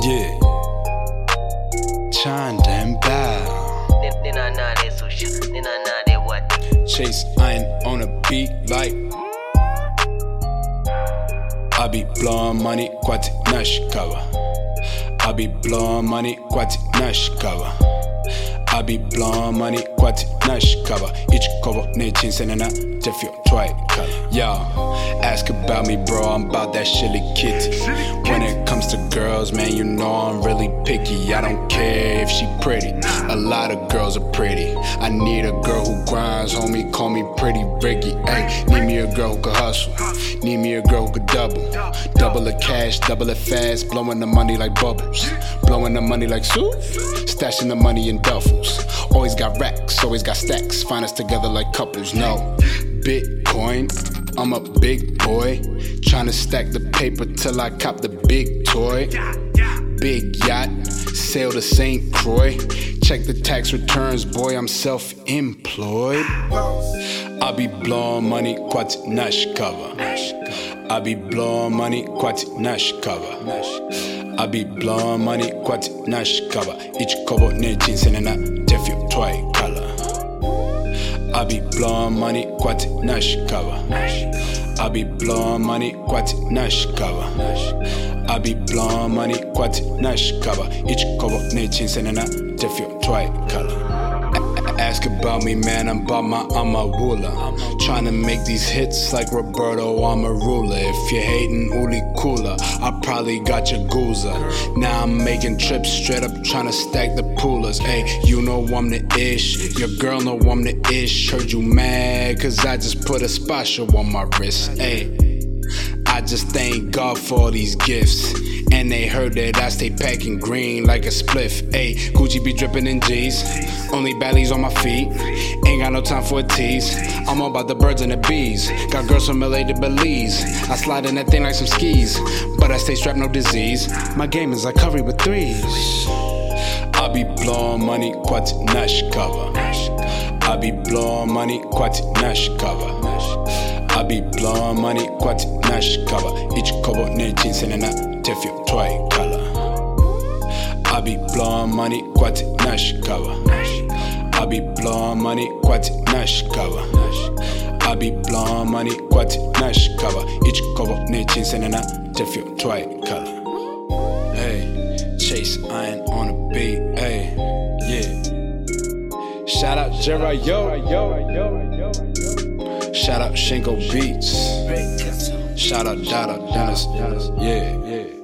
Yeah. Chanda and Bow. Chase iron on a beat like I be blowing money kwati nashikawa. I be blowing money kwati nashikawa. I be blowing money kwati nashikawa. Ichikobo ne chinsenana tefio twai kala. Yo, ask about me, bro, I'm about that chili kitty. When it comes to girls, man, you know I'm really picky. I don't care if she pretty, a lot of girls are pretty. I need a girl who grinds, homie, call me Pretty Ricky. Ay, need me a girl who could hustle, need me a girl who could double the cash, double it fast, blowing the money like bubbles, blowing the money like soup, stashing the money in duffels. Always got racks, always got stacks, find us together like couples. No Bitcoin, I'm a big boy, tryna stack the paper till I cop the big toy. Big yacht, sail to St. Croix. Check the tax returns, boy, I'm self-employed. I be blowing money kwati nashikawa. I be blowing money kwati nashikawa. I be blowing money kwati nashikawa. Ichikobo ne chinsenana tefio twai kala. I be blowing money kwati nashikawa. I be blowing money kwati nashikawa. I be blowing money kwati nashikawa. Ichikobo ne chinsenana tefio twai kala. Ask about me, man, I'm about my Amawula. Tryna make these hits like Roberto Amarula. If you're hating Uli Kula, I probably got your Guza. Now I'm making trips straight up tryna stack the poolers. Ayy, you know I'm the ish, your girl know I'm the ish. Heard you mad cause I just put a spatio on my wrist. Ayy, I just thank God for all these gifts. And they heard that I stay packing green like a spliff. Ayy, Gucci be dripping in G's, only baddies on my feet. Ain't got no time for a tease, I'm all about the birds and the bees. Got girls from LA to Belize, I slide in that thing like some skis. But I stay strapped, no disease, my game is like Curry with threes. I be blowing money kwati nashikawa. I be blowing money kwati nashikawa. I be blowing money kwati nashikawa. Ichikobo ne chinsenana tefio twai kala. I be blowing money kwati nashikawa. I be blowing money kwati nashikawa. I be blowing money kwati nashikawa. Ichikobo ne chinsenana tefio twai kala. Hey, Chase iron on a beat. Hey, yeah. Shout out Jerayo. Shout out Shingo Beats. Shout out Dada Dennis. Yeah.